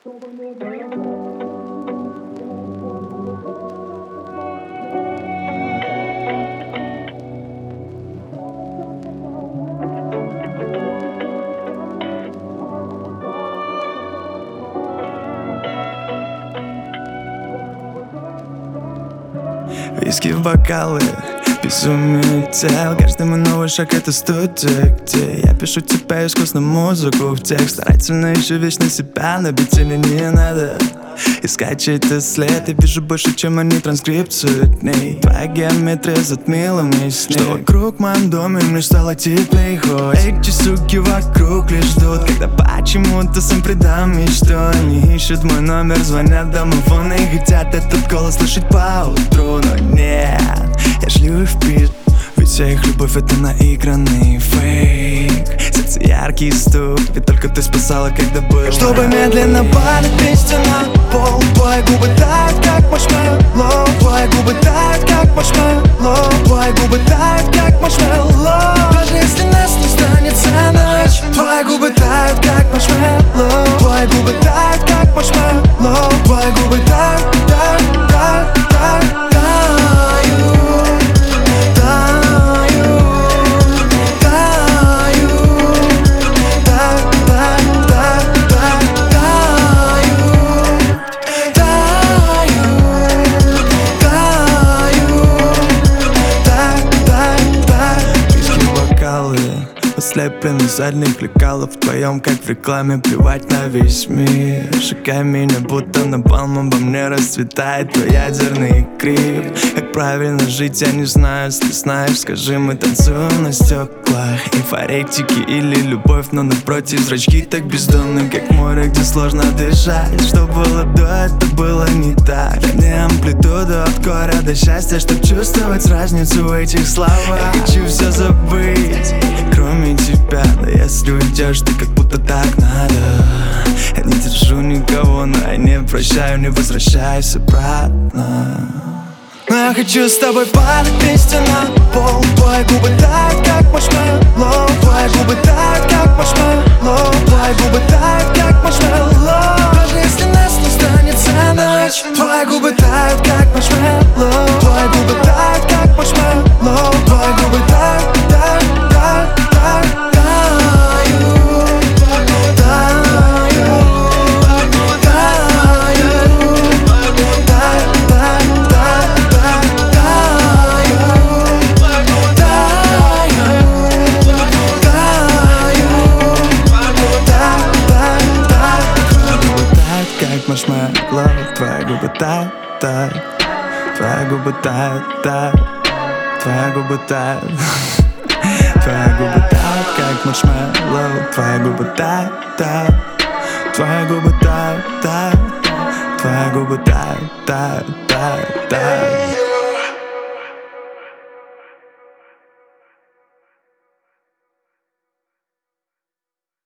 Виски в бокалы, безумие тел. Каждый мой новый шаг — это студия, где я пишу тебе искусную музыку в текст. Старательно ищу вечно себя, но бить мне не надо искать чей-то след. Я вижу больше, чем они транскрипцию дней. Твоя геометрия затмила мне снег. Что вокруг в моем доме мне стало теплее. Хоть эти суки вокруг лишь ждут, когда почему-то сам предам мечту. Они ищут мой номер, звонят домофон и хотят этот голос слышать поутру. Но нет, я шлю их в пизду, ведь вся их любовь — это наигранный фейк. Сердце яркий стук, ведь только ты спасала, когда было. Чтобы медленно падать вместе на пол. Твои губы тают, как маршмеллоу. Твои губы тают, как маршмеллоу. Твои губы тают, как маршмеллоу. Даже если нас не останется ночь. Твои губы тают, как маршмеллоу. Твои губы тают, как маршмеллоу. Твои губы тают, тают, тают, тают, слепленный задних лекалов вдвоем, как в рекламе, плевать на весь мир. Шагай меня, будто напалм обо мне расцветает твой ядерный крик. Как правильно жить, я не знаю, если знаешь, скажи, мы танцуем на стеклах. Эйфоректики или любовь, но напротив зрачки так бездонны, как море, где сложно дышать. Что было до, это было не так. Не амплитуду от горя до счастья, чтоб чувствовать разницу в этих словах. Я хочу все забыть, кроме тебя, но если уйдешь, ты как будто так надо. Я не держу никого, но я не прощаю, не возвращайся обратно. Но я хочу с тобой падать вместе на пол. Твои губы тают, как маршмеллоу. Твои губы тают, как маршмеллоу. Твои губы тают, как маршмеллоу. Даже если нас не останется ночь. Твои губы тают, как маршмеллоу. Твои губы тают, как маршмеллоу. Твои губы тают, тают, тают. Маршмеллоу, твои губы тают, тают. Твои губы тают, тают. Твои губы тают. Твои губы тают, как маршмеллоу. Твои губы тают, тают. Твои губы тают, тают. Твои губы тают, тают, тают, тают.